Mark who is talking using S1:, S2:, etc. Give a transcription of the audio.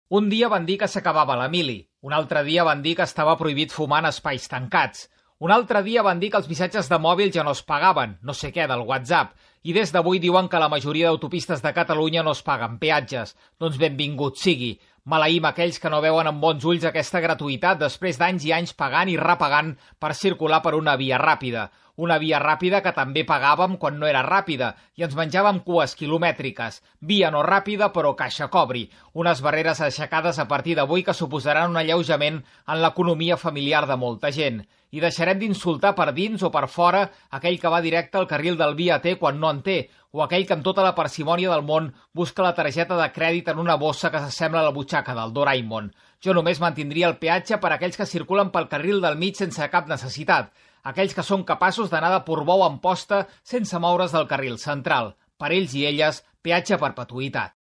S1: Un dia van dir que s'acabava la mili, un altre dia van dir que estava prohibit fumar en espais tancats, un altre dia van dir que els missatges de mòbil ja no es pagaven, no sé què, del WhatsApp, i des d'avui diuen que la majoria d'autopistes de Catalunya no es paguen peatges. Doncs benvingut sigui. Maleïm aquells que no veuen amb bons ulls aquesta gratuïtat després d'anys i anys pagant i repagant per circular per una via ràpida. Una via ràpida que també pagàvem quan no era ràpida i ens menjàvem cues quilomètriques. Via no ràpida però caixa cobri. Unes barreres aixecades a partir d'avui que suposaran un alleujament en l'economia familiar de molta gent. I deixarem d'insultar per dins o per fora aquell que va directe al carril del via T quan no en té, o aquell que amb tota la parsimònia del món busca la targeta de crèdit en una bossa que s'assembla a la butxaca del Doraemon. Jo només mantindria el peatge per a aquells que circulen pel carril del mig sense cap necessitat, aquells que són capaços d'anar de Portbou a Amposta sense moure's del carril central. Per ells i elles, peatge a perpetuïtat.